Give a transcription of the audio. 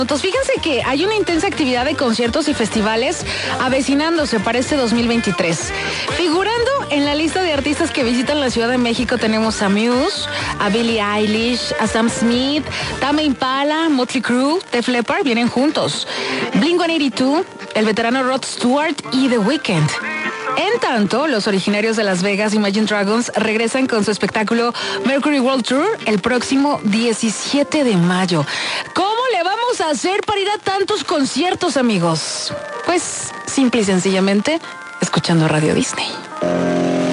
Fíjense que hay una intensa actividad de conciertos y festivales avecinándose para este 2023. Figurando en la lista de artistas que visitan la Ciudad de México tenemos a Muse, a Billie Eilish, a Sam Smith, Tame Impala, Motley Crue, Def Leppard vienen juntos. Blink-182, el veterano Rod Stewart y The Weeknd. En tanto, los originarios de Las Vegas, Imagine Dragons, regresan con su espectáculo Mercury World Tour el próximo 17 de mayo. ¿Cómo le vamos a hacer para ir a tantos conciertos, amigos? Pues, simple y sencillamente, escuchando Radio Disney.